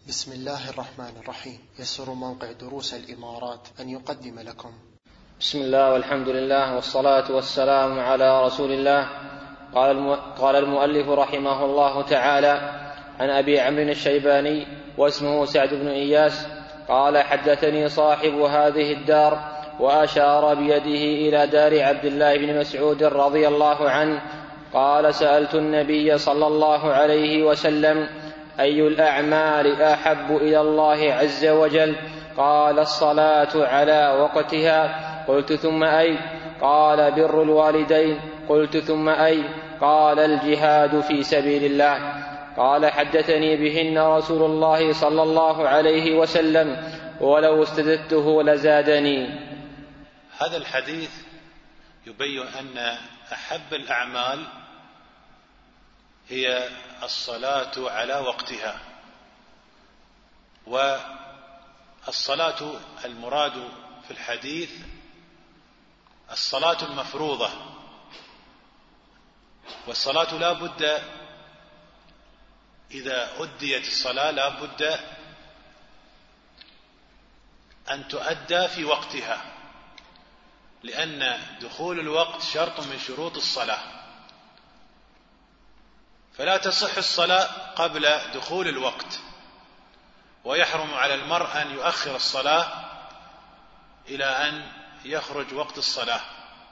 بسم الله الرحمن الرحيم. يسر موقع دروس الإمارات أن يقدم لكم. بسم الله والحمد لله والصلاة والسلام على رسول الله. قال المؤلف رحمه الله تعالى: عن أبي عمرو الشيباني واسمه سعد بن إياس قال: حدثني صاحب هذه الدار، وأشار بيده إلى دار عبد الله بن مسعود رضي الله عنه قال: سألت النبي صلى الله عليه وسلم: أي الأعمال أحب إلى الله عز وجل؟ قال: الصلاة على وقتها. قلت: ثم أي؟ قال: بر الوالدين. قلت: ثم أي؟ قال: الجهاد في سبيل الله. قال: حدثني بهن رسول الله صلى الله عليه وسلم، ولو استزدته لزادني. هذا الحديث يبين أن أحب الأعمال هي الصلاة على وقتها. والصلاة المراد في الحديث الصلاة المفروضة، والصلاة لا بد إذا أديت الصلاة لا بد أن تؤدى في وقتها، لأن دخول الوقت شرط من شروط الصلاة، فلا تصح الصلاة قبل دخول الوقت، ويحرم على المرء أن يؤخر الصلاة إلى أن يخرج وقت الصلاة.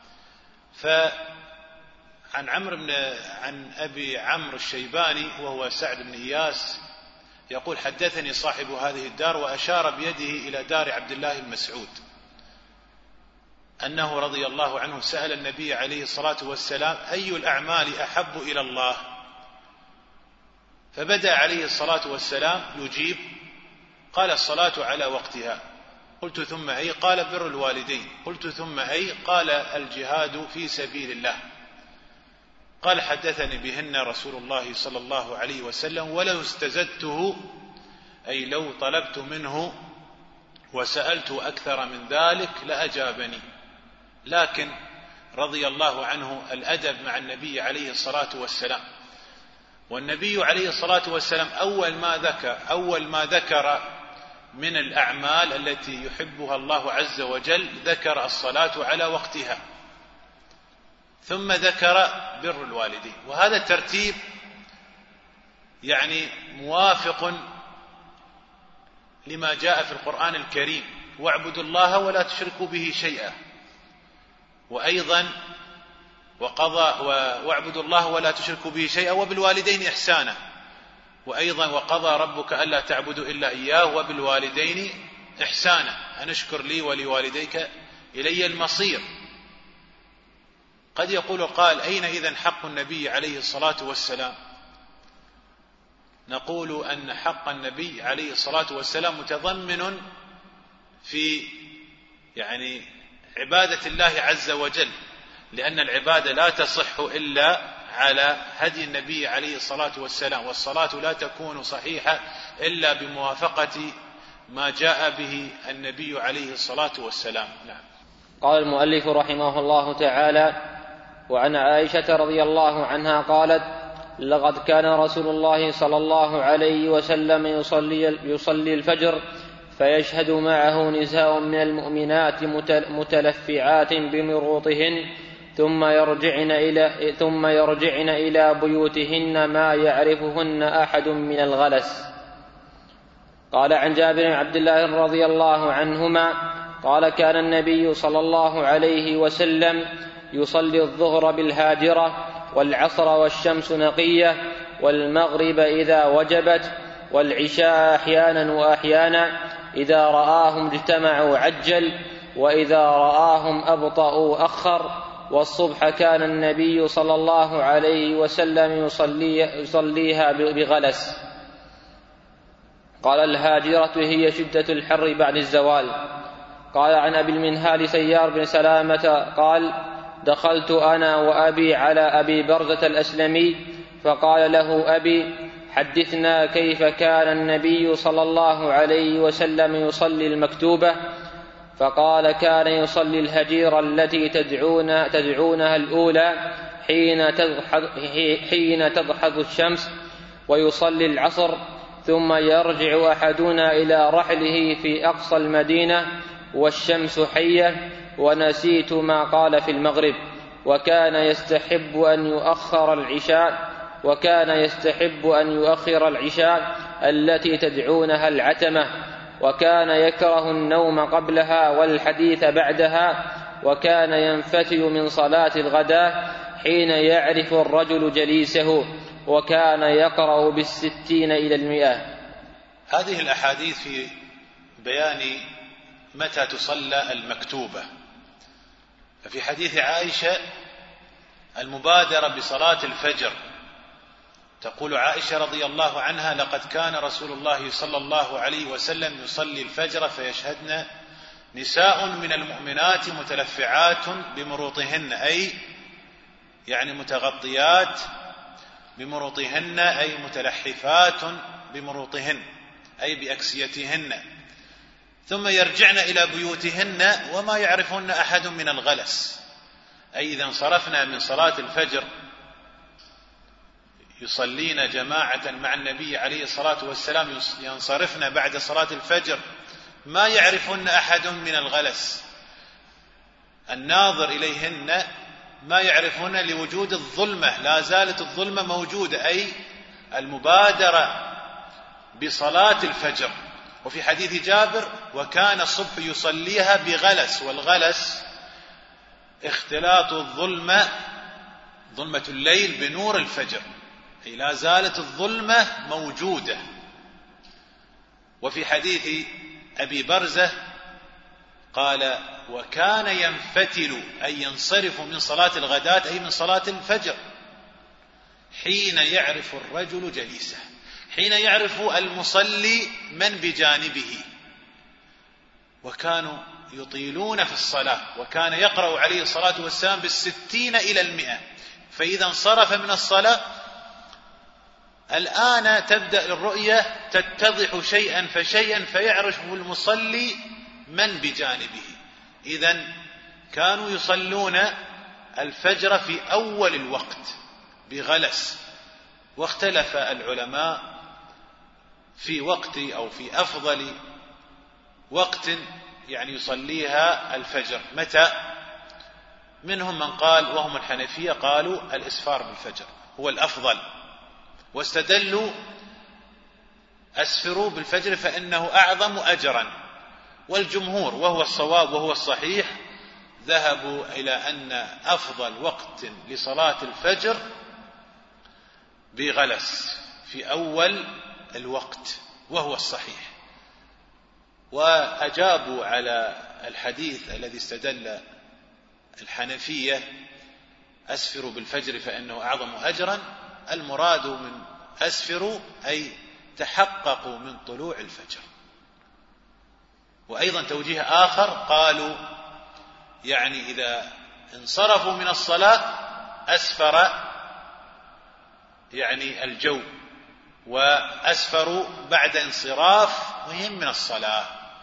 عن أبي عمرو الشيباني وهو سعد بن إياس يقول: حدثني صاحب هذه الدار، وأشار بيده إلى دار عبد الله بن مسعود، أنه رضي الله عنه سأل النبي عليه الصلاة والسلام: أي الأعمال أحب إلى الله؟ فبدأ عليه الصلاة والسلام يجيب، قال: الصلاة على وقتها. قلت: ثم أي؟ قال: بر الوالدين. قلت: ثم أي؟ قال: الجهاد في سبيل الله. قال: حدثني بهن رسول الله صلى الله عليه وسلم، ولو استزدته، أي لو طلبت منه وسألت أكثر من ذلك لأجابني. لكن رضي الله عنه الأدب مع النبي عليه الصلاة والسلام، والنبي عليه الصلاة والسلام أول ما ذكر من الأعمال التي يحبها الله عز وجل ذكر الصلاة على وقتها، ثم ذكر بر الوالدين. وهذا الترتيب يعني موافق لما جاء في القرآن الكريم: واعبدوا الله ولا تشركوا به شيئا، وأيضا واعبدوا الله ولا تشركوا به شيئا وبالوالدين إحسانا، وأيضا وقضى ربك ألا تعبدوا إلا إياه وبالوالدين إحسانا أن اشكر لي ولوالديك إلي المصير. قد يقول قال: أين إذن حق النبي عليه الصلاة والسلام؟ نقول أن حق النبي عليه الصلاة والسلام متضمن في عبادة الله عز وجل، لأن العبادة لا تصح إلا على هدي النبي عليه الصلاة والسلام، والصلاة لا تكون صحيحة إلا بموافقة ما جاء به النبي عليه الصلاة والسلام. نعم. قال المؤلف رحمه الله تعالى: وعن عائشة رضي الله عنها قالت: لقد كان رسول الله صلى الله عليه وسلم يصلي الفجر، فيشهد معه نساء من المؤمنات متلفعات بمروطهن، ثم يرجعن إلى بيوتهن ما يعرفهن أحد من الغلس. قال عن جابر بن عبد الله رضي الله عنهما قال: كان النبي صلى الله عليه وسلم يصلي الظهر بالهاجرة، والعصر والشمس نقية، والمغرب إذا وجبت، والعشاء أحيانا وأحيانا، إذا رآهم اجتمعوا عجل، وإذا رآهم أبطأوا أخر، والصبح كان النبي صلى الله عليه وسلم يصليها بغلس. قال: الهاجرة هي شدة الحر بعد الزوال. قال عن أبي المنهال سيار بن سلامة قال: دخلت أنا وأبي على أبي برزة الأسلمي، فقال له أبي: حدثنا كيف كان النبي صلى الله عليه وسلم يصلي المكتوبة؟ فقال: كان يصلي الهجيرة التي تدعونها الأولى حين تضحض الشمس، ويصلي العصر، ثم يرجع أحدنا إلى رحله في أقصى المدينة والشمس حية، ونسيت ما قال في المغرب. وكان يستحب أن يؤخر العشاء التي تدعونها العتمة، وكان يكره النوم قبلها والحديث بعدها، وكان ينفتل من صلاة الغداء حين يعرف الرجل جليسه، وكان يقرأ 60 إلى 100. هذه الأحاديث في بيان متى تصلى المكتوبة. ففي حديث عائشة المبادرة بصلاة الفجر، تقول عائشة رضي الله عنها: لقد كان رسول الله صلى الله عليه وسلم يصلي الفجر فيشهدن نساء من المؤمنات متلفعات بمروطهن، أي يعني متغطيات بمروطهن، أي متلحفات بمروطهن، أي بأكسيتهن، ثم يرجعن إلى بيوتهن وما يعرفن أحد من الغلس. أي إذا انصرفنا من صلاة الفجر يصلين جماعة مع النبي عليه الصلاة والسلام، ينصرفن بعد صلاة الفجر ما يعرفن أحد من الغلس، الناظر إليهن ما يعرفون لوجود الظلمة، لا زالت الظلمة موجودة، أي المبادرة بصلاة الفجر. وفي حديث جابر: وكان الصبح يصليها بغلس، والغلس اختلاط الظلمة، ظلمة الليل، بنور الفجر، أي لا زالت الظلمة موجودة. وفي حديث أبي برزة قال: وكان ينفتل، أي ينصرف من صلاة الغداة، أي من صلاة الفجر، حين يعرف الرجل جليسه، حين يعرف المصلي من بجانبه. وكانوا يطيلون في الصلاة، وكان يقرأ عليه الصلاة والسلام 60 إلى 100. فإذا انصرف من الصلاة الآن تبدأ الرؤية تتضح شيئا فشيئا، فيعرف المصلي من بجانبه. إذن كانوا يصلون الفجر في أول الوقت بغلس، واختلف العلماء في وقت أو في أفضل وقت يعني يصليها الفجر متى. منهم من قال، وهم الحنفية، قالوا الإسفار بالفجر هو الأفضل، واستدلوا: أسفروا بالفجر فإنه أعظم أجرا. والجمهور وهو الصواب وهو الصحيح ذهبوا إلى أن أفضل وقت لصلاة الفجر بغلس في أول الوقت، وهو الصحيح. وأجابوا على الحديث الذي استدل الحنفية: أسفروا بالفجر فإنه أعظم أجرا، المراد من أسفروا أي تحققوا من طلوع الفجر. وأيضا توجيه آخر قالوا يعني إذا انصرفوا من الصلاة أسفر يعني الجو، وأسفروا بعد انصراف وهم من الصلاة.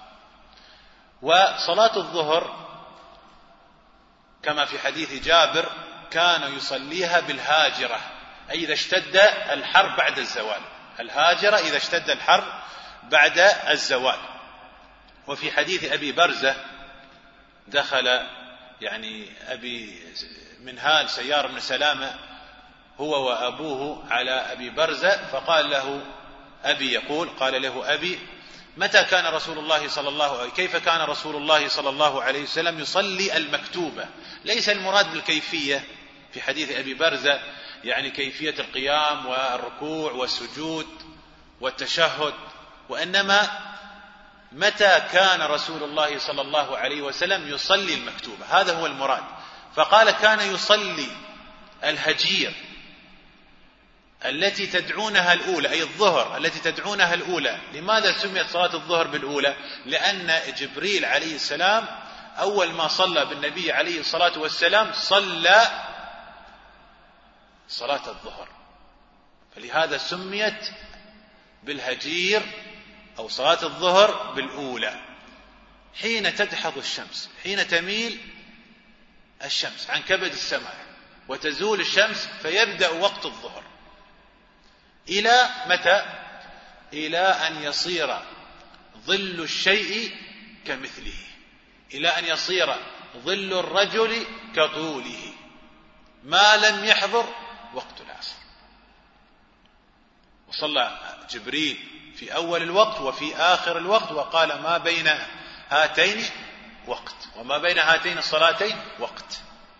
وصلاة الظهر كما في حديث جابر كان يصليها بالهاجرة، أي إذا اشتد الحر بعد الزوال، الهاجرة إذا اشتد الحر بعد الزوال. وفي حديث أبي برزة دخل يعني أبي منهال سيار بن سلامة هو وأبوه على أبي برزة، فقال له أبي، يقول قال له أبي: متى كان رسول الله صلى الله عليه كيف كان رسول الله صلى الله عليه وسلم يصلي المكتوبة؟ ليس المراد بالكيفية في حديث أبي برزة يعني كيفية القيام والركوع والسجود والتشهد، وإنما متى كان رسول الله صلى الله عليه وسلم يصلي المكتوبة، هذا هو المراد. فقال: كان يصلي الهجير التي تدعونها الأولى، أي الظهر التي تدعونها الأولى. لماذا سميت صلاة الظهر بالأولى؟ لأن جبريل عليه السلام أول ما صلى بالنبي عليه الصلاة والسلام صلى صلاة الظهر، فلهذا سميت بالهجير أو صلاة الظهر بالأولى. حين تدحض الشمس، حين تميل الشمس عن كبد السماء وتزول الشمس، فيبدأ وقت الظهر إلى متى؟ إلى أن يصير ظل الشيء كمثله، إلى أن يصير ظل الرجل كطوله، ما لم يحضر وقت العصر. وصلى جبريل في أول الوقت وفي آخر الوقت، وقال ما بين هاتين وقت، وما بين هاتين الصلاتين وقت.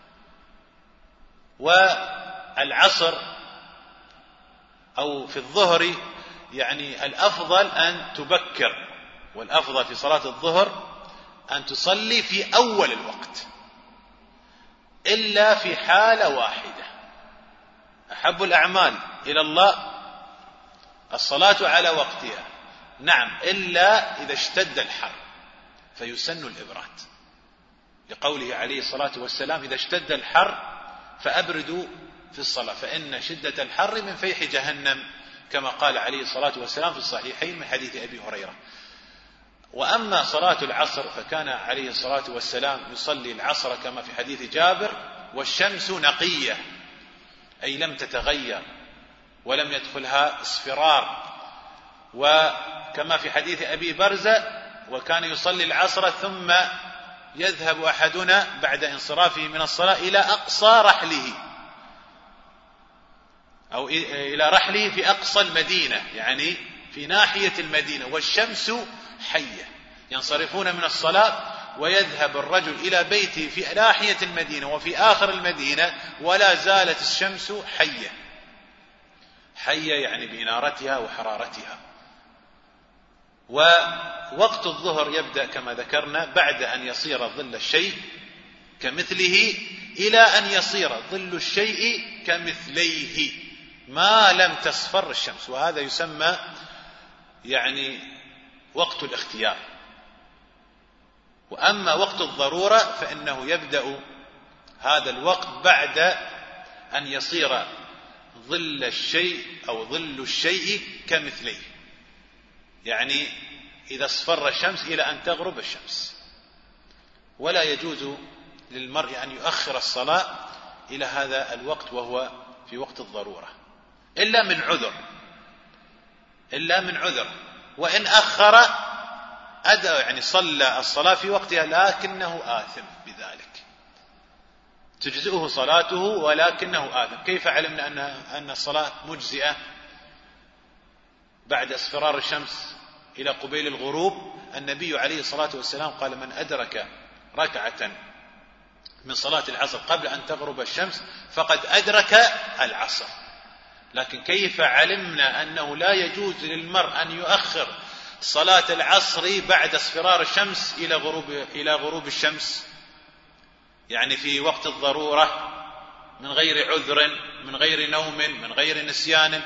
والعصر أو في الظهر يعني الأفضل أن تبكر، والأفضل في صلاة الظهر أن تصلي في أول الوقت، إلا في حالة واحدة. أحب الأعمال إلى الله الصلاة على وقتها، نعم، إلا إذا اشتد الحر فيسن الإبراد، لقوله عليه الصلاة والسلام إذا اشتد الحر فأبردوا في الصلاة فإن شدة الحر من فيح جهنم، كما قال عليه الصلاة والسلام في الصحيحين من حديث أبي هريرة. وأما صلاة العصر فكان عليه الصلاة والسلام يصلي العصر كما في حديث جابر والشمس نقية، أي لم تتغير ولم يدخلها اصفرار، وكما في حديث أبي برزة وكان يصلي العصر ثم يذهب أحدنا بعد انصرافه من الصلاة إلى أقصى رحله أو إلى رحله في أقصى المدينة، يعني في ناحية المدينة، والشمس حية. ينصرفون من الصلاة ويذهب الرجل إلى بيته في ناحية المدينة وفي آخر المدينة ولا زالت الشمس حية، حية يعني بإنارتها وحرارتها. ووقت الظهر يبدأ كما ذكرنا بعد أن يصير ظل الشيء كمثله إلى أن يصير ظل الشيء كمثليه ما لم تصفر الشمس، وهذا يسمى يعني وقت الاختيار. وأما وقت الضرورة فإنه يبدأ هذا الوقت بعد أن يصير ظل الشيء أو ظل الشيء كمثليه، يعني إذا اصفر الشمس إلى أن تغرب الشمس. ولا يجوز للمرء أن يؤخر الصلاة إلى هذا الوقت وهو في وقت الضرورة إلا من عذر، وإن أخر أدى يعني صلى الصلاة في وقتها لكنه آثم بذلك، تجزئه صلاته ولكنه آثم. كيف علمنا أن الصلاة مجزئة بعد اصفرار الشمس إلى قبيل الغروب؟ النبي عليه الصلاة والسلام قال من أدرك ركعة من صلاة العصر قبل أن تغرب الشمس فقد أدرك العصر. لكن كيف علمنا أنه لا يجوز للمرء أن يؤخر صلاة العصر بعد اصفرار الشمس إلى غروب الشمس، يعني في وقت الضرورة من غير عذر، من غير نوم، من غير نسيان؟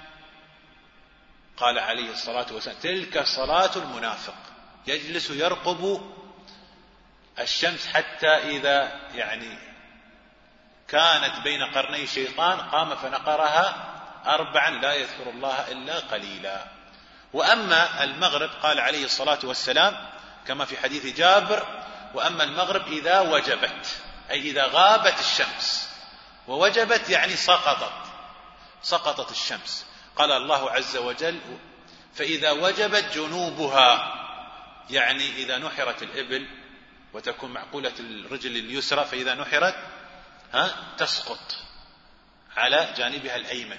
قال عليه الصلاة والسلام تلك صلاة المنافق، يجلس يرقب الشمس حتى إذا يعني كانت بين قرني الشيطان قام فنقرها 4 لا يذكر الله إلا قليلا. وأما المغرب قال عليه الصلاة والسلام كما في حديث جابر وأما المغرب إذا وجبت، أي إذا غابت الشمس، ووجبت يعني سقطت الشمس. قال الله عز وجل فإذا وجبت جنوبها، يعني إذا نحرت الإبل وتكون معقولة الرجل اليسرى فإذا نحرت تسقط على جانبها الأيمن.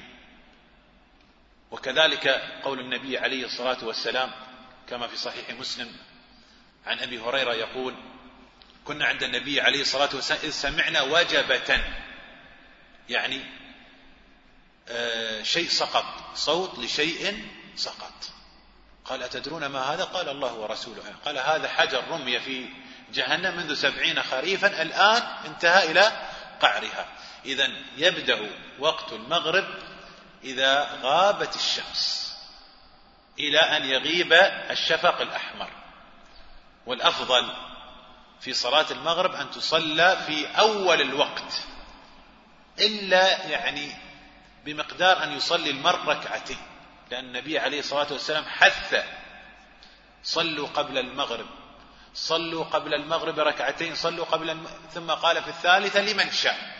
وكذلك قول النبي عليه الصلاة والسلام كما في صحيح مسلم عن أبي هريرة يقول كنا عند النبي عليه الصلاة والسلام إذ سمعنا وجبة، يعني شيء سقط، صوت لشيء سقط. قال أتدرون ما هذا؟ قال الله ورسوله. قال هذا حجر رمي في جهنم منذ 70 خريفا الآن انتهى إلى قعرها. إذن يبدأ وقت المغرب إذا غابت الشمس إلى أن يغيب الشفق الأحمر. والأفضل في صلاة المغرب أن تصلى في أول الوقت، إلا يعني بمقدار أن يصلي المرء ركعتين، لأن النبي عليه الصلاة والسلام حث صلوا قبل المغرب، صلوا قبل المغرب ركعتين، صلوا ثم قال في الثالثة لمن شاء.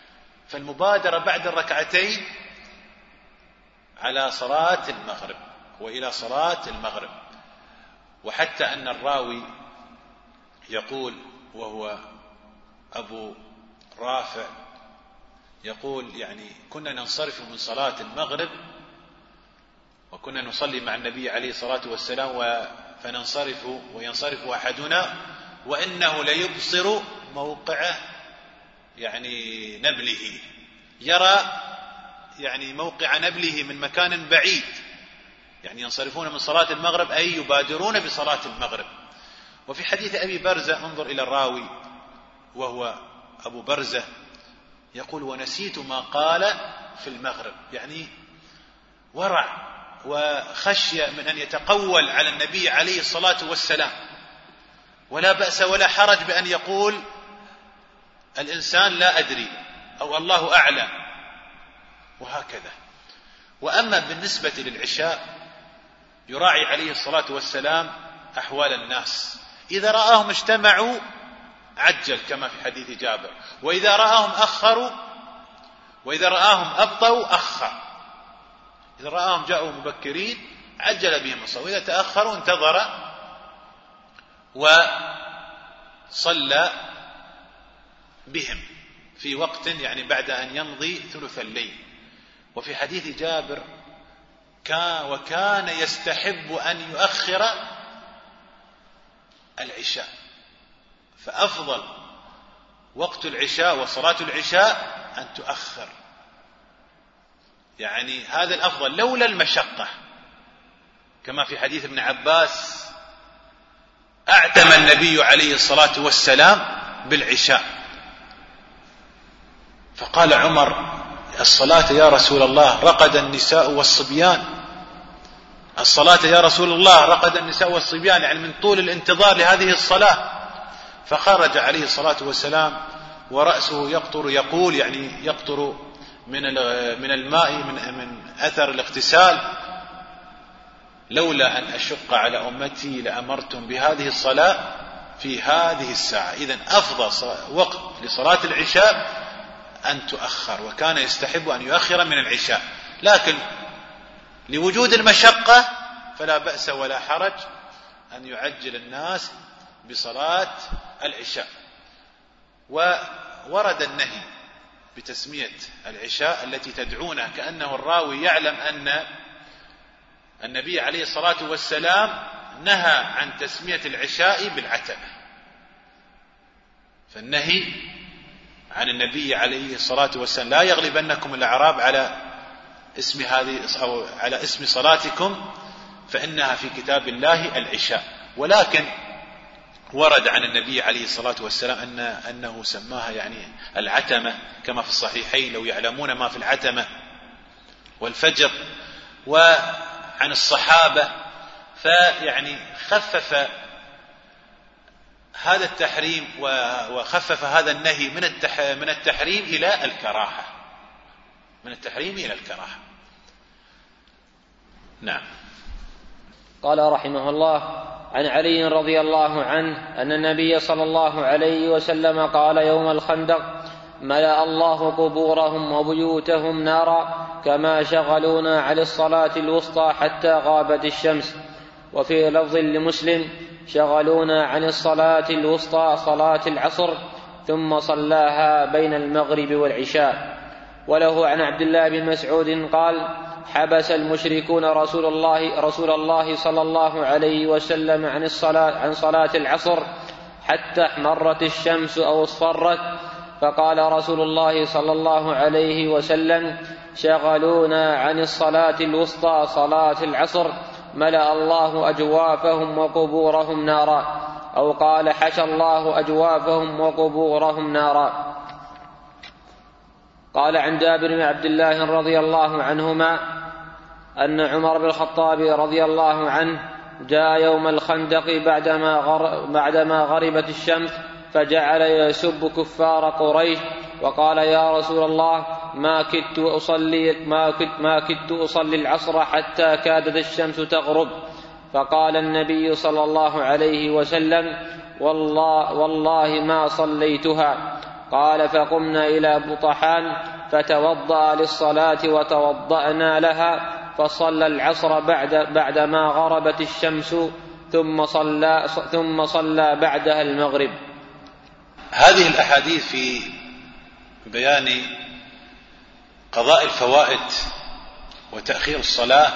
فالمبادرة بعد الركعتين على صلاة المغرب، وإلى صلاة المغرب. وحتى أن الراوي يقول وهو أبو رافع يقول يعني كنا ننصرف من صلاة المغرب وكنا نصلي مع النبي عليه الصلاة والسلام فننصرف وينصرف أحدنا وإنه ليبصر موقع يعني نبله، يرى يعني موقع نبله من مكان بعيد، يعني ينصرفون من صلاة المغرب أي يبادرون بصلاة المغرب. وفي حديث أبي برزة انظر إلى الراوي وهو أبو برزة يقول ونسيت ما قال في المغرب، يعني ورع وخشية من أن يتقول على النبي عليه الصلاة والسلام، ولا بأس ولا حرج بأن يقول الإنسان لا أدري أو الله أعلم وهكذا. وأما بالنسبة للعشاء يراعي عليه الصلاة والسلام أحوال الناس، إذا رآهم اجتمعوا عجل كما في حديث جابر، وإذا رآهم أخروا، وإذا رآهم أبطوا أخر، إذا رآهم جاءوا مبكرين عجل بهم الصلاة، وإذا تأخروا انتظر وصلى بهم في وقت يعني بعد أن يمضي ثلث الليل. وفي حديث جابر وكان يستحب أن يؤخر العشاء، فأفضل وقت العشاء وصلاة العشاء أن تؤخر، يعني هذا الأفضل لولا المشقة، كما في حديث ابن عباس أعتم النبي عليه الصلاة والسلام بالعشاء، فقال عمر الصلاة يا رسول الله رقد النساء والصبيان، الصلاة يا رسول الله رقد النساء والصبيان، يعني من طول الانتظار لهذه الصلاة. فخرج عليه الصلاة والسلام ورأسه يقطر، يقول يعني يقطر من الماء من أثر الاغتسال، لولا أن أشق على أمتي لأمرتم بهذه الصلاة في هذه الساعة. إذن أفضل وقت لصلاة العشاء أن تؤخر، وكان يستحب أن يؤخر من العشاء، لكن لوجود المشقة فلا بأس ولا حرج أن يعجل الناس بصلاة العشاء. وورد النهي بتسمية العشاء التي تدعونها، كأنه الراوي يعلم أن النبي عليه الصلاة والسلام نهى عن تسمية العشاء بالعتمة، فالنهي عن النبي عليه الصلاة والسلام لا يغلبنكم الأعراب على اسم هذه أو على اسم صلاتكم فإنها في كتاب الله العشاء. ولكن ورد عن النبي عليه الصلاة والسلام أنه سماها يعني العتمة، كما في الصحيحين لو يعلمون ما في العتمة والفجر. وعن الصحابة فيعني خفف هذا التحريم وخفف هذا النهي من التحريم إلى الكراهة، من التحريم إلى الكراهة. نعم. قال رحمه الله عن علي رضي الله عنه أن النبي صلى الله عليه وسلم قال يوم الخندق ملأ الله قبورهم وبيوتهم نارا كما شغلونا عن الصلاة الوسطى حتى غابت الشمس. وفي لفظ لمسلم شغلونا عن الصلاة الوسطى صلاة العصر ثم صلاها بين المغرب والعشاء. وله عن عبد الله بن مسعود قال حبس المشركون رسول الله صلى الله عليه وسلم عن صلاة العصر حتى احمرت الشمس أو اصفرت، فقال رسول الله صلى الله عليه وسلم شغلونا عن الصلاة الوسطى صلاة العصر ملأ الله أجوافهم وقبورهم نارا، أو قال حشى الله أجوافهم وقبورهم نارا. قال عن جابر بن عبد الله رضي الله عنهما أن عمر بن الخطاب رضي الله عنه جاء يوم الخندق بعدما غربت الشمس فجعل يسب كفار قريش وقال يا رسول الله ما كدت أصلي العصر حتى كادت الشمس تغرب. فقال النبي صلى الله عليه وسلم والله ما صليتها. قال فقمنا إلى بطحان فتوضأ للصلاة وتوضأنا لها فصلى العصر بعدما غربت الشمس ثم صلى بعدها المغرب. هذه الأحاديث في بيان قضاء الفوائد وتأخير الصلاة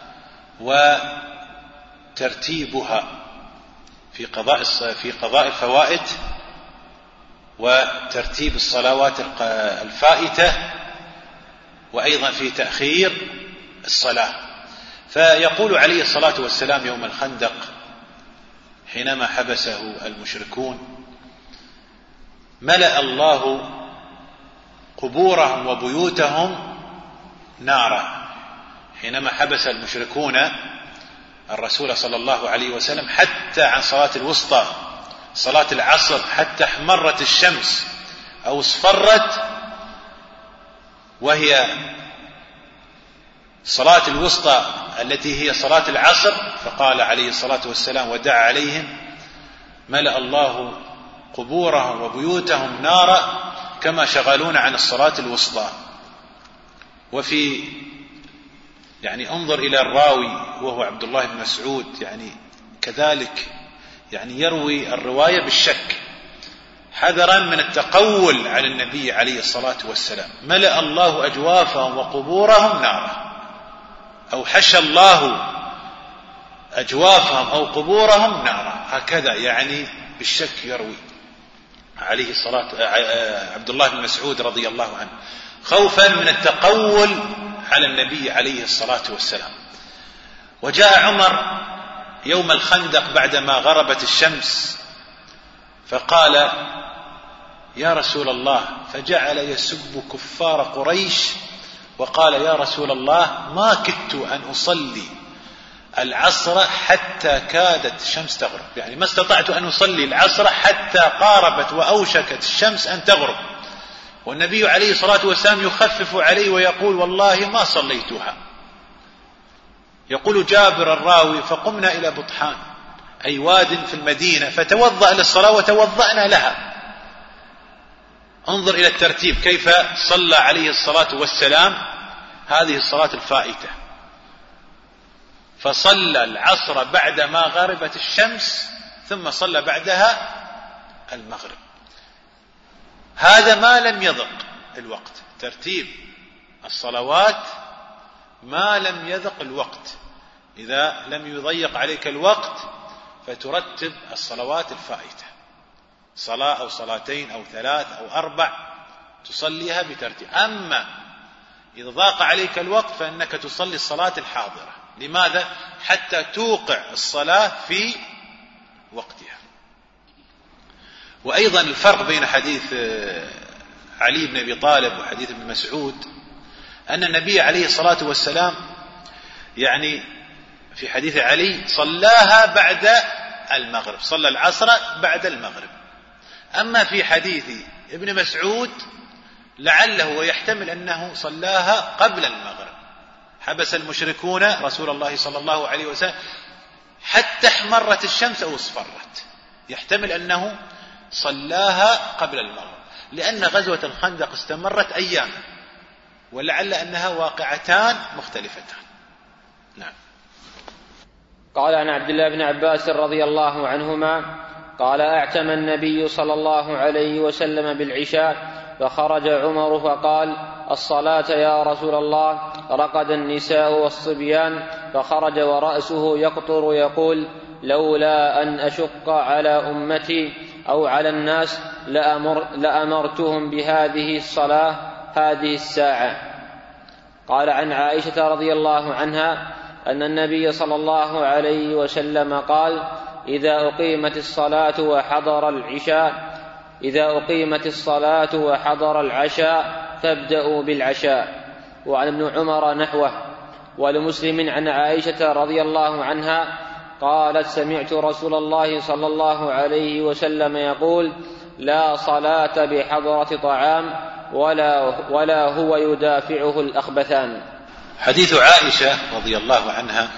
وترتيبها في قضاء الفوائد وترتيب الصلوات الفائتة، وأيضا في تأخير الصلاة. فيقول عليه الصلاة والسلام يوم الخندق حينما حبسه المشركون: ملأ الله قبورهم وبيوتهم نارا. حينما حبس المشركون الرسول صلى الله عليه وسلم حتى عن صلاة الوسطى، صلاة العصر، حتى احمرت الشمس أو اصفرت، وهي صلاة الوسطى التي هي صلاة العصر، فقال عليه الصلاة والسلام ودعا عليهم: ملأ الله قبورهم وبيوتهم نارا كما شغلون عن الصلاة الوسطى. وفي انظر إلى الراوي وهو عبد الله بن مسعود، كذلك يروي الرواية بالشك حذرا من التقول على النبي عليه الصلاة والسلام. ملأ الله أجوافهم وقبورهم نارا، أو حشى الله أجوافهم أو قبورهم نارا، هكذا بالشك يروي عليه الصلاة عبد الله بن مسعود رضي الله عنه، خوفا من التقول على النبي عليه الصلاة والسلام. وجاء عمر يوم الخندق بعدما غربت الشمس فقال: يا رسول الله، فجعل يسب كفار قريش وقال: يا رسول الله، ما كدت أن أصلي العصر حتى كادت الشمس تغرب، ما استطعت أن أصلي العصر حتى قاربت وأوشكت الشمس أن تغرب، والنبي عليه الصلاة والسلام يخفف عليه ويقول: والله ما صليتها. يقول جابر الراوي: فقمنا إلى بطحان، أي واد في المدينة، فتوضأ للصلاة وتوضأنا لها. انظر إلى الترتيب كيف صلى عليه الصلاة والسلام هذه الصلاة الفائتة، فصلى العصر بعدما غربت الشمس ثم صلى بعدها المغرب. هذا ما لم يضق الوقت، ترتيب الصلوات ما لم يضق الوقت. إذا لم يضيق عليك الوقت فترتب الصلوات الفائتة، صلاة أو صلاتين أو ثلاث أو أربع تصليها بترتيب. أما إذا ضاق عليك الوقت فإنك تصلي الصلاة الحاضرة. لماذا؟ حتى توقع الصلاة في وقتها. وأيضا الفرق بين حديث علي بن أبي طالب وحديث ابن مسعود أن النبي عليه الصلاة والسلام في حديث علي صلاها بعد المغرب، صلى العصر بعد المغرب. أما في حديث ابن مسعود لعله ويحتمل أنه صلاها قبل المغرب. حبس المشركون رسول الله صلى الله عليه وسلم حتى احمرت الشمس أو اصفرت، يحتمل أنه صلاها قبل المغرب، لأن غزوة الخندق استمرت أيام، ولعل أنها واقعتان مختلفتان. نعم. قال عن عبد الله بن عباس رضي الله عنهما قال: اعتم النبي صلى الله عليه وسلم بالعشاء، فخرج عمر فقال: الصلاة يا رسول الله. رقد النساء والصبيان، فخرج ورأسه يقطر يقول: لولا أن أشق على أمتي أو على الناس لأمرتهم بهذه الصلاة هذه الساعة. قال عن عائشة رضي الله عنها أن النبي صلى الله عليه وسلم قال: إذا أقيمت الصلاة وحضر العشاء فابدأوا بالعشاء. وعن ابن عمر نحوه. ولمسلم عن عائشة رضي الله عنها قالت: سمعت رسول الله صلى الله عليه وسلم يقول: لا صلاة بحضرة طعام ولا هو يدافعه الأخبثان. حديث عائشة رضي الله عنها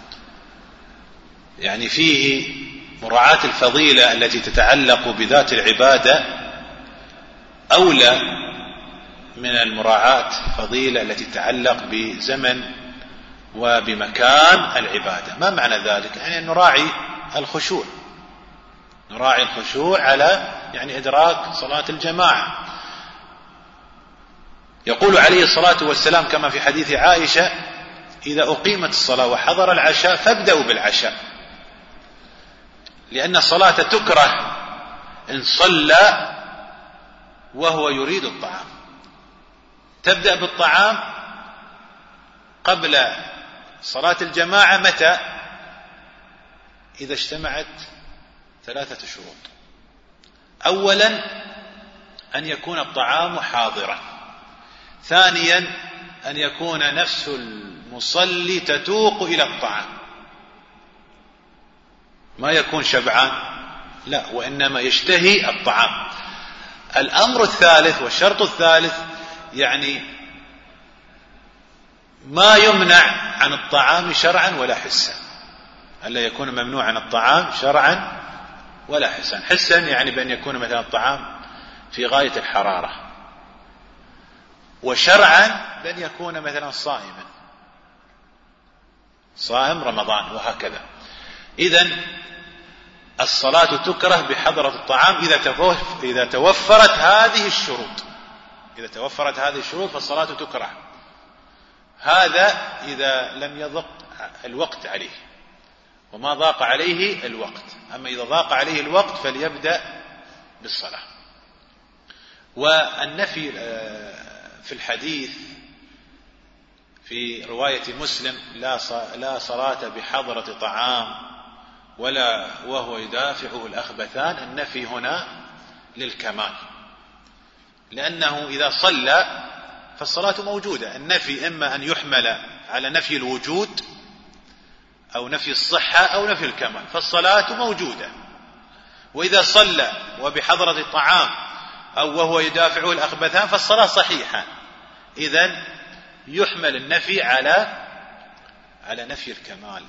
فيه مراعاة الفضيلة التي تتعلق بذات العبادة أولى من المراعاة الفضيلة التي تتعلق بزمن وبمكان العبادة. ما معنى ذلك؟ يعني نراعي الخشوع، نراعي الخشوع على يعني إدراك صلاة الجماعة. يقول عليه الصلاة والسلام كما في حديث عائشة: إذا أقيمت الصلاة وحضر العشاء فابدأوا بالعشاء، لأن الصلاة تكره إن صلى وهو يريد الطعام. تبدأ بالطعام قبل صلاة الجماعة متى؟ إذا اجتمعت 3 شروط. أولا أن يكون الطعام حاضرا. ثانيا أن يكون نفس المصلي تتوق إلى الطعام، ما يكون شبعان، لا، وإنما يشتهي الطعام. الأمر الثالث والشرط الثالث يعني ما يمنع عن الطعام شرعا ولا حسا، ألا يكون ممنوع عن الطعام شرعا ولا حسا. حسا يعني بأن يكون مثلا الطعام في غاية الحرارة، وشرعا بأن يكون مثلا صائما، صائم رمضان وهكذا. إذن الصلاة تكره بحضرة الطعام إذا توفرت هذه الشروط. إذا توفرت هذه الشروط فالصلاة تكره. هذا إذا لم يضق الوقت عليه وما ضاق عليه الوقت. أما إذا ضاق عليه الوقت فليبدأ بالصلاة. والنفي في الحديث في رواية مسلم: لا صلاة بحضرة طعام ولا وهو يدافعه الأخبثان. النفي هنا للكمال، لأنه إذا صلى فالصلاة موجودة. النفي إما أن يحمل على نفي الوجود أو نفي الصحة أو نفي الكمال، فالصلاة موجودة. وإذا صلى وبحضرة طعام أو وهو يدافعه الأخبثان فالصلاة صحيحة. إذن يحمل النفي على نفي الكمال.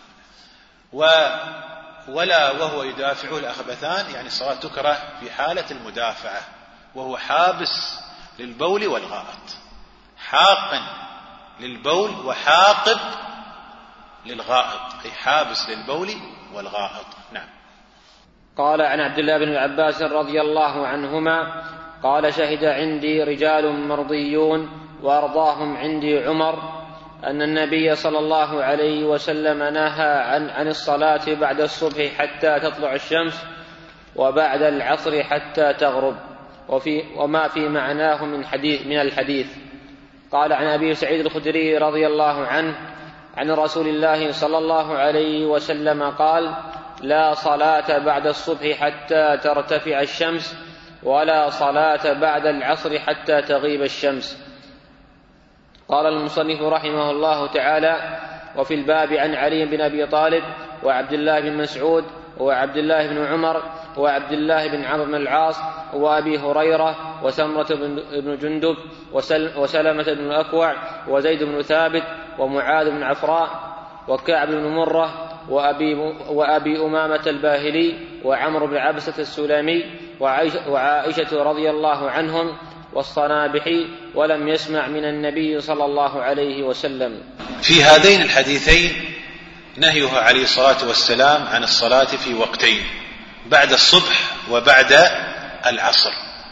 ولا وهو يدافعه الأخبثان يعني الصلاة تكره في حالة المدافعة، وهو حابس للبول والغائط، حاق للبول وحاقب للغائط، أي حابس للبول والغائط. نعم. قال عن عبد الله بن عباس رضي الله عنهما قال: شهد عندي رجال مرضيون وأرضاهم عندي عمر أن النبي صلى الله عليه وسلم نهى عن الصلاة بعد الصبح حتى تطلع الشمس وبعد العصر حتى تغرب، وما في معناه من الحديث. قال عن أبي سعيد الخدري رضي الله عنه عن رسول الله صلى الله عليه وسلم قال: لا صلاة بعد الصبح حتى ترتفع الشمس، ولا صلاة بعد العصر حتى تغيب الشمس. قال المصنف رحمه الله تعالى: وفي الباب عن علي بن أبي طالب وعبد الله بن مسعود وعبد الله بن عمر وعبد الله بن عمرو بن العاص وأبي هريرة وسمرة بن جندب وسلمة بن الأكوع وزيد بن ثابت ومعاذ بن عفراء وكعب بن مرة وأبي أمامة الباهلي وعمرو بن عبسة السلمي وعائشة رضي الله عنهم والصنابحي، ولم يسمع من النبي صلى الله عليه وسلم. في هذين الحديثين نهيه عليه الصلاة والسلام عن الصلاة في وقتين: بعد الصبح وبعد العصر.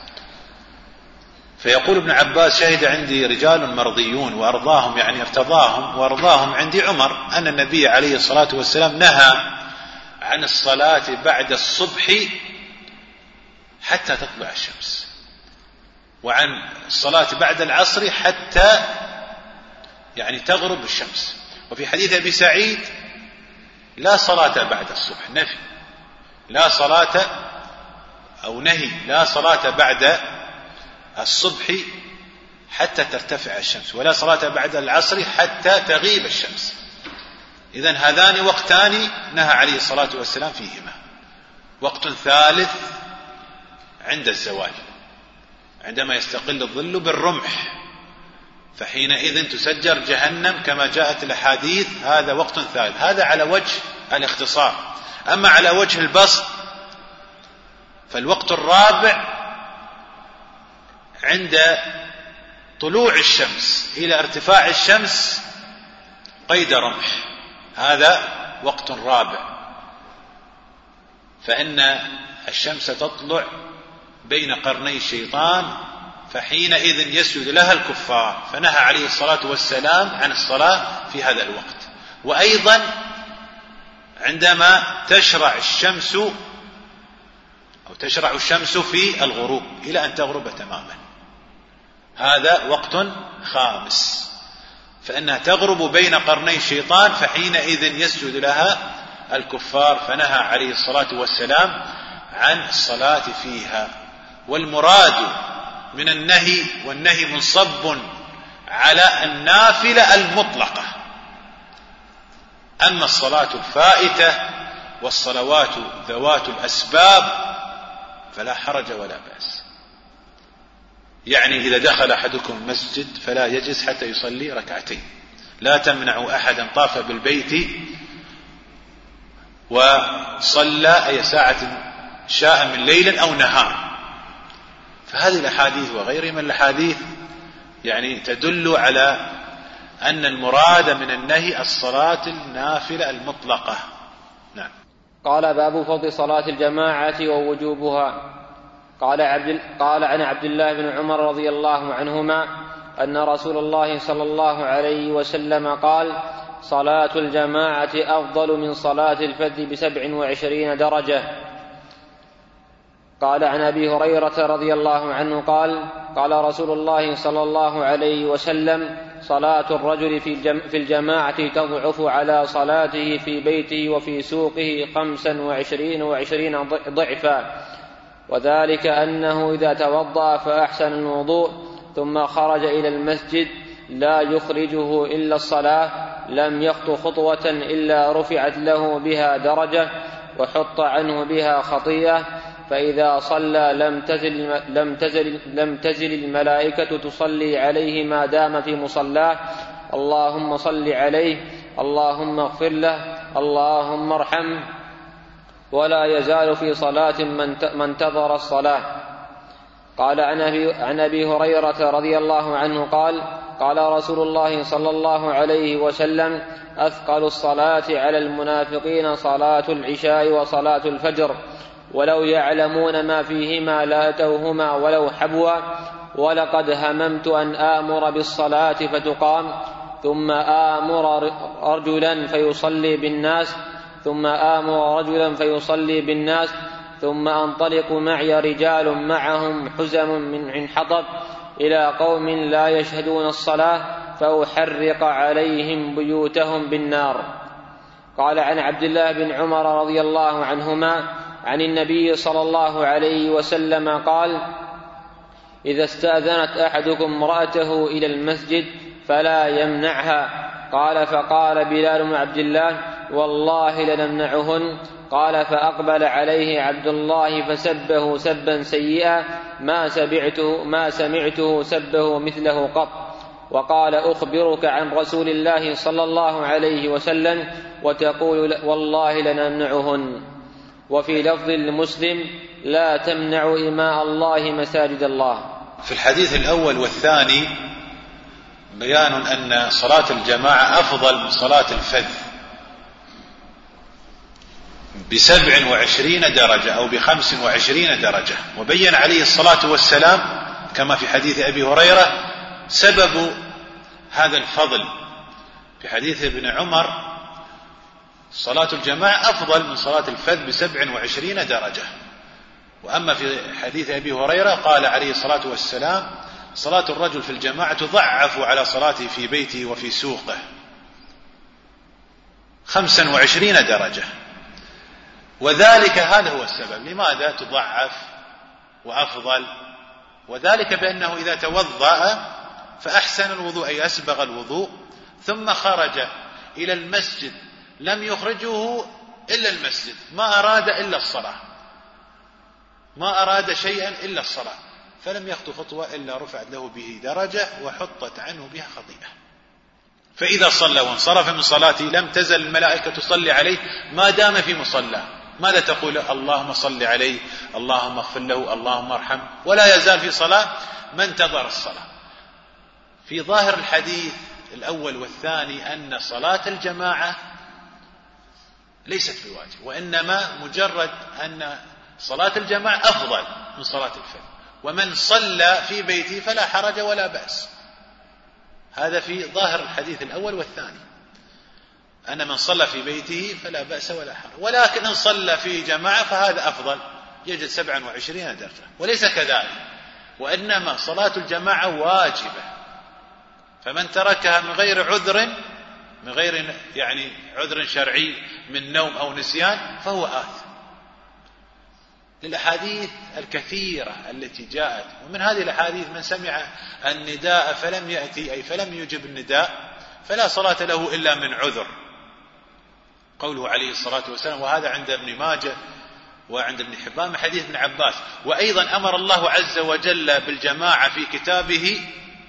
فيقول ابن عباس: شهد عندي رجال مرضيون وأرضاهم يعني ارتضاهم وأرضاهم عندي عمر أن النبي عليه الصلاة والسلام نهى عن الصلاة بعد الصبح حتى تطلع الشمس، وعن الصلاة بعد العصر حتى يعني تغرب الشمس. وفي حديث أبي سعيد: لا صلاة بعد الصبح، نفي، لا صلاة أو نهي، لا صلاة بعد الصبح حتى ترتفع الشمس، ولا صلاة بعد العصر حتى تغيب الشمس. إذن هذان وقتان نهى عليه الصلاة والسلام فيهما. وقت ثالث عند الزوال، عندما يستقل الظل بالرمح، فحينئذ تسجر جهنم كما جاءت الأحاديث. هذا وقت ثالث، هذا على وجه الاختصار. أما على وجه البسط فالوقت الرابع عند طلوع الشمس إلى ارتفاع الشمس قيد رمح، هذا وقت رابع، فإن الشمس تطلع بين قرني الشيطان، فحينئذ يسجد لها الكفار، فنهى عليه الصلاة والسلام عن الصلاة في هذا الوقت. وأيضا عندما تشرع الشمس في الغروب إلى أن تغرب تماما، هذا وقت خامس، فإنها تغرب بين قرني الشيطان، فحينئذ يسجد لها الكفار، فنهى عليه الصلاة والسلام عن الصلاة فيها. والمراد من النهي، والنهي منصب على النافلة المطلقة، أما الصلاة الفائتة والصلوات ذوات الأسباب فلا حرج ولا بأس. يعني إذا دخل أحدكم المسجد فلا يجلس حتى يصلي ركعتين، لا تمنع أحدا طاف بالبيت وصلى أي ساعة شاء من ليل أو نهار. فهذه الأحاديث وغيرها من الأحاديث يعني تدل على أن المراد من النهي الصلاة النافلة المطلقة. نعم. قال باب فضل صلاة الجماعة ووجوبها. قال عن عبد الله بن عمر رضي الله عنهما أن رسول الله صلى الله عليه وسلم قال: صلاة الجماعة أفضل من صلاة الفذ ب27 درجة. قال عن أبي هريرة رضي الله عنه قال: قال رسول الله صلى الله عليه وسلم: صلاة الرجل في الجماعة تضعف على صلاته في بيته وفي سوقه 25 ضعفا، وذلك أنه إذا توضأ فأحسن الوضوء ثم خرج إلى المسجد لا يخرجه إلا الصلاة لم يخط خطوة إلا رفعت له بها درجة وحط عنه بها خطيئة، فإذا صلى لم تزل الملائكة تصلي عليه ما دام في مصلاه: اللهم صل عليه، اللهم اغفر له، اللهم ارحمه، ولا يزال في صلاة من انتظر الصلاة. قال عن أبي هريرة رضي الله عنه قال: قال رسول الله صلى الله عليه وسلم: أثقل الصلاة على المنافقين صلاة العشاء وصلاة الفجر، ولو يعلمون ما فيهما لأتوهما ولو حبوا، ولقد هممت أن آمر بالصلاة فتقام ثم آمر رجلا فيصلي بالناس ثم أنطلق معي رجال معهم حزم من حطب إلى قوم لا يشهدون الصلاة فأحرق عليهم بيوتهم بالنار. قال عن عبد الله بن عمر رضي الله عنهما عن النبي صلى الله عليه وسلم قال: إذا استأذنت أحدكم امرأته إلى المسجد فلا يمنعها. قال: فقال بلال بن عبد الله: والله لنمنعهن. قال: فأقبل عليه عبد الله فسبه سبا سيئا ما سمعته سبه مثله قط، وقال: أخبرك عن رسول الله صلى الله عليه وسلم وتقول والله لنمنعهن. وفي لفظ المسلم: لا تمنعوا إماء الله مساجد الله. في الحديث الأول والثاني بيان أن صلاة الجماعة أفضل من صلاة الفذ ب27 درجة أو ب25 درجة، وبين عليه الصلاة والسلام كما في حديث أبي هريرة سبب هذا الفضل. في حديث ابن عمر: صلاة الجماعة أفضل من صلاة الفذ ب27 درجة. وأما في حديث أبي هريرة قال عليه الصلاة والسلام: صلاة الرجل في الجماعة تضعف على صلاته في بيته وفي سوقه 25 درجة. وذلك هذا هو السبب لماذا تضعف وأفضل، وذلك بأنه إذا توضأ فأحسن الوضوء أي أسبغ الوضوء ثم خرج إلى المسجد لم يخرجه إلا المسجد، ما أراد إلا الصلاة، ما أراد شيئا إلا الصلاة، فلم يخطو خطوة إلا رفعت له به درجة وحطت عنه بها خطيئة. فإذا صلى وانصرف من صلاته لم تزل الملائكة تصلي عليه ما دام في مصلى. ماذا تقول؟ اللهم صل عليه، اللهم اغفر له، اللهم ارحمه، ولا يزال في صلاة ما انتظر الصلاة. في ظاهر الحديث الأول والثاني أن صلاة الجماعة ليست بواجب، وإنما مجرد أن صلاة الجماعة أفضل من صلاة الفرد، ومن صلى في بيته فلا حرج ولا بأس. هذا في ظاهر الحديث الأول والثاني، أن من صلى في بيته فلا بأس ولا حرج، ولكن إن صلى في جماعة فهذا أفضل، يجد 27 درجة. وليس كذلك، وإنما صلاة الجماعة واجبة، فمن تركها من غير عذر، من غير يعني عذر شرعي من نوم أو نسيان، فهو آثم. للأحاديث الكثيرة التي جاءت، ومن هذه الأحاديث من سمع النداء فلم يأتي، أي فلم يجب النداء، فلا صلاة له إلا من عذر، قوله عليه الصلاة والسلام. وهذا عند ابن ماجه وعند ابن حبان من حديث ابن عباس. وأيضا أمر الله عز وجل بالجماعة في كتابه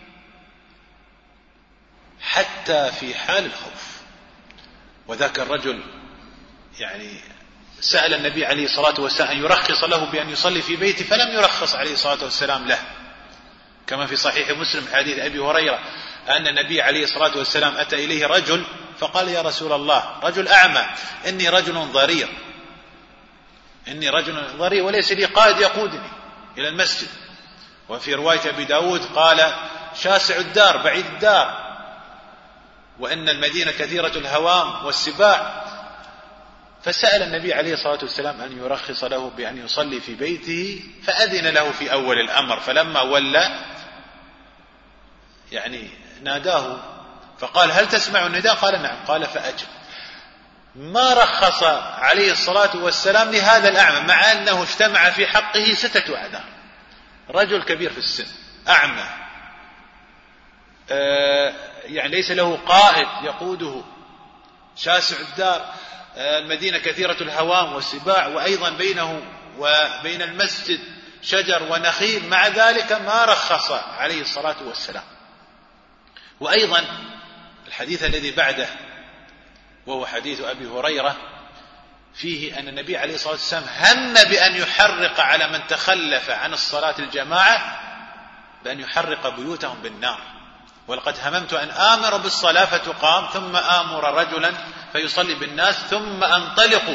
حتى في حال الخوف. وذاك الرجل يعني سأل النبي عليه الصلاة والسلام أن يرخص له بأن يصلي في بيته، فلم يرخص عليه الصلاة والسلام له، كما في صحيح مسلم حديث أبي هريرة أن النبي عليه الصلاة والسلام أتى إليه رجل فقال: يا رسول الله، رجل أعمى، إني رجل ضرير وليس لي قائد يقودني إلى المسجد. وفي رواية أبي داود قال: شاسع الدار بعيد الدار، وإن المدينة كثيرة الهوام والسباع. فسأل النبي عليه الصلاة والسلام أن يرخص له بأن يصلي في بيته، فأذن له في أول الأمر، فلما ولى يعني ناداه فقال: هل تسمع النداء؟ قال: نعم. قال: فأجب. ما رخص عليه الصلاة والسلام لهذا الأعمى، مع أنه اجتمع في حقه 6 أعذار. رجل كبير في السن، أعمى، يعني ليس له قائد يقوده، شاسع الدار، المدينة كثيرة الهوام والسباع، وأيضا بينه وبين المسجد شجر ونخيل، مع ذلك ما رخص عليه الصلاة والسلام. وأيضا الحديث الذي بعده وهو حديث أبي هريرة فيه أن النبي عليه الصلاة والسلام هم بأن يحرق على من تخلف عن الصلاة الجماعة، بأن يحرق بيوتهم بالنار. ولقد هممت أن آمر بالصلاة فتقام، ثم آمر رجلا فيصلي بالناس، ثم أنطلق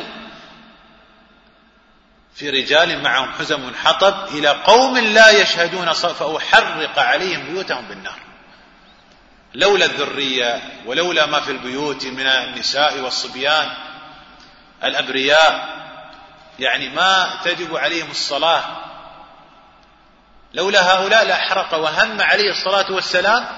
في رجال معهم حزم حطب إلى قوم لا يشهدون فأحرق عليهم بيوتهم بالنار. لولا الذرية ولولا ما في البيوت من النساء والصبيان الأبرياء، يعني ما تجب عليهم الصلاة، لولا هؤلاء لأحرق. وهم عليه الصلاة والسلام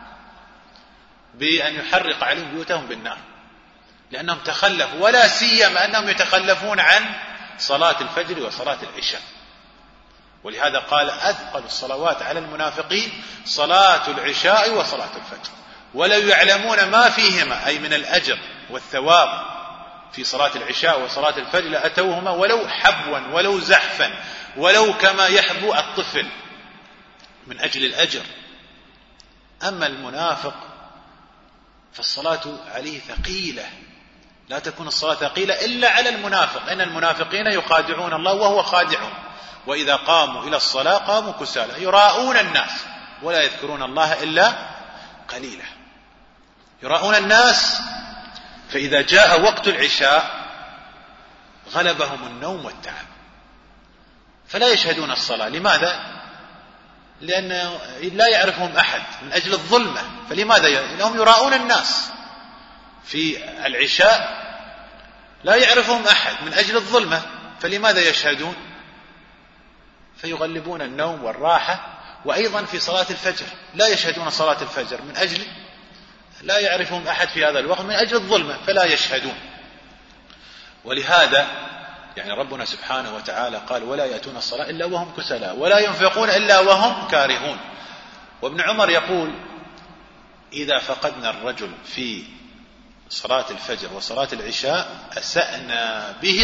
بأن يحرق عليهم بيوتهم بالنار، لأنهم تخلفوا، ولا سيما أنهم يتخلفون عن صلاة الفجر وصلاة العشاء. ولهذا قال: أثقل الصلوات على المنافقين صلاة العشاء وصلاة الفجر، ولو يعلمون ما فيهما، أي من الأجر والثواب في صلاة العشاء وصلاة الفجر، لأتوهما ولو حبوا ولو زحفا، ولو كما يحبو الطفل، من أجل الأجر. أما المنافق فالصلاة عليه ثقيلة، لا تكون الصلاة ثقيلة إلا على المنافق، إن المنافقين يخادعون الله وهو خادعهم، وإذا قاموا إلى الصلاة قاموا كسالى يراءون الناس ولا يذكرون الله إلا قليلا. يراءون الناس، فإذا جاء وقت العشاء غلبهم النوم والتعب فلا يشهدون الصلاة. لماذا؟ لأن لا يعرفهم أحد من أجل الظلمة. فلماذا؟ لأنهم يراءون الناس في العشاء، لا يعرفهم أحد من أجل الظلمة، فلماذا يشهدون؟ فيغلبون النوم والراحة. وأيضا في صلاة الفجر لا يشهدون صلاة الفجر من أجل لا يعرفهم أحد في هذا الوقت من أجل الظلمة، فلا يشهدون. ولهذا يعني ربنا سبحانه وتعالى قال: ولا يأتون الصلاة إلا وهم كسالى ولا ينفقون إلا وهم كارهون. وابن عمر يقول: إذا فقدنا الرجل في صلاة الفجر وصلاة العشاء أسأنا به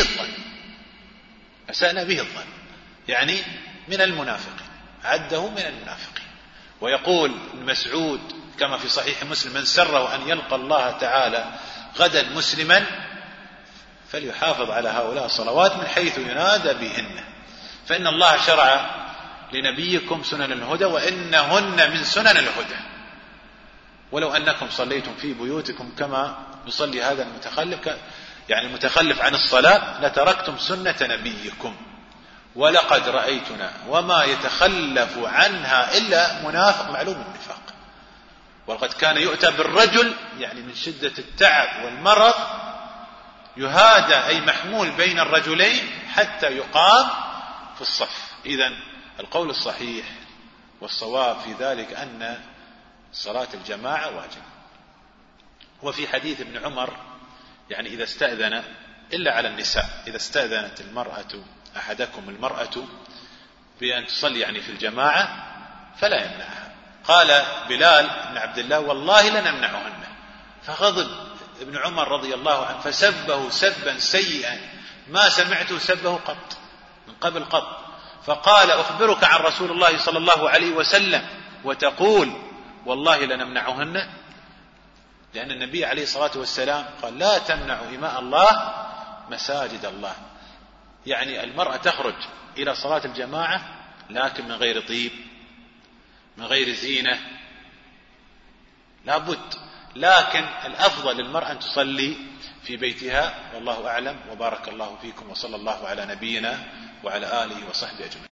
الظن، يعني من المنافقين، عده من المنافقين. ويقول ابن مسعود كما في صحيح مسلم: من سره أن يلقى الله تعالى غدا مسلما فليحافظ على هؤلاء الصلوات من حيث ينادى بهن، فإن الله شرع لنبيكم سنن الهدى وإنهن من سنن الهدى. ولو أنكم صليتم في بيوتكم كما يصلي هذا المتخلف يعني المتخلف عن الصلاة لتركتم سنة نبيكم ولقد رأيتنا وما يتخلف عنها إلا منافق معلوم النفاق. وقد كان يؤتى بالرجل يعني من شدة التعب والمرض يهادى أي محمول بين الرجلين حتى يقام في الصف. إذن القول الصحيح والصواب في ذلك أن صلاة الجماعة واجب. وفي حديث ابن عمر يعني إذا استأذن إلا على النساء، إذا استأذنت أحدكم المرأة بأن تصلي يعني في الجماعة فلا يمنعها. قال بلال بن عبد الله والله لنمنعهن، فغضب ابن عمر رضي الله عنه فسبه سبا سيئا ما سمعته سبه قط من قبل قط، فقال أخبرك عن رسول الله صلى الله عليه وسلم وتقول والله لنمنعهن؟ لأن النبي عليه الصلاة والسلام قال لا تمنعوا إماء الله مساجد الله، يعني المرأة تخرج إلى صلاة الجماعة لكن من غير طيب من غير زينة لابد، لكن الأفضل للمرأة أن تصلي في بيتها والله أعلم. وبارك الله فيكم وصلى الله على نبينا وعلى آله وصحبه أجمعين.